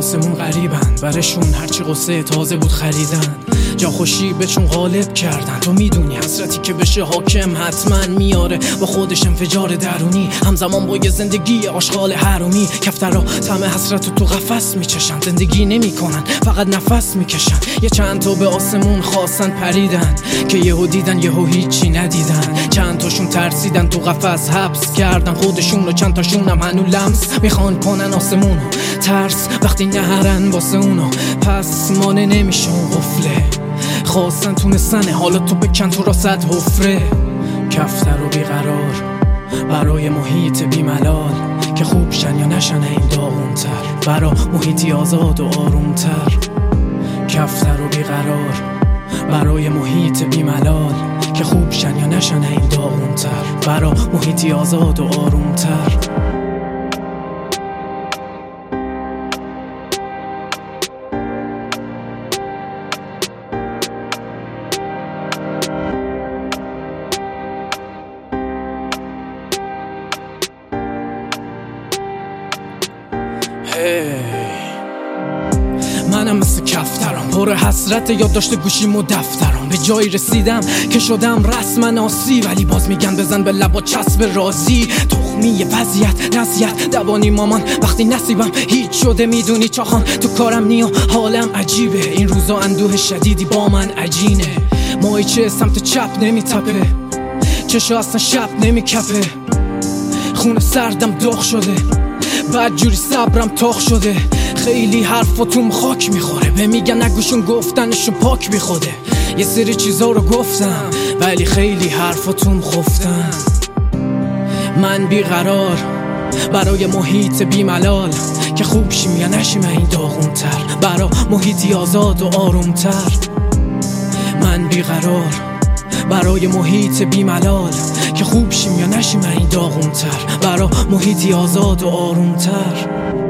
آسمون غریبن، برشون هرچی قصه تازه بود خریدن. جا خوشی به چون غالب کردن، تو میدونی حسرتی که بشه حاکم حتما میاره با خودش انفجار درونی، همزمان با یه زندگی آشغال حرومی. کفترها طعم حسرت تو قفس میچشن، زندگی نمیکنن فقط نفس میکشن. یه چند تا به آسمون خواستن پریدن که یهو دیدن یهو هیچی ندیدن. چند تاشون ترسیدن تو قفس حبس کردن خودشون رو، چند تاشون هم هنو لمس میخوان کنن آسمونو. ترس وقتی نهرن واسه اونو، پس مانه نمیشه اون قفله. خواستن تونستنه، حالا تو بکن تو را صد حفره. کفتر و بیقرار برای محیط بیملال، که خوب شن یا نشن این داغونتر، برا محیطی آزاد و آرومتر. کفتر و بیقرار برای محیط بیملال، که خوب شن یا نشن این داغونتر، برا محیطی آزاد و آرومتر. منم مثل کفترم پر حسرت، یادداشت گوشیم و دفترم. به جایی رسیدم که شدم رسما آسی، ولی باز میگن بزن به لبا چسب رازی. تخمی وضعیت نصیحت دوانی مامان، وقتی نصیبم هیچ شده میدونی چاخان. تو کارم نیا حالم عجیبه، این روزا اندوه شدیدی با من عجینه. ماهیچه سمت چپ نمیتپه، چشا اصلا شب نمیکپه. خونه سردم داغ شده، بعد جوری صبرم تاخ شده. خیلی حرفاتون خاک میخوره، به میگن نگوشون گفتنشون پاک بیخوده. یه سری چیزا رو گفتم ولی خیلی حرفاتون خفتن. من بیقرار برای محیط بیملال، که خوب شیم یا نشیم این داغونتر، برا محیطی آزاد و آرومتر. من بیقرار برای محیط بیملال، که خوب شیم یا نشیم این داغونتر، برا محیطی آزاد و آرومتر.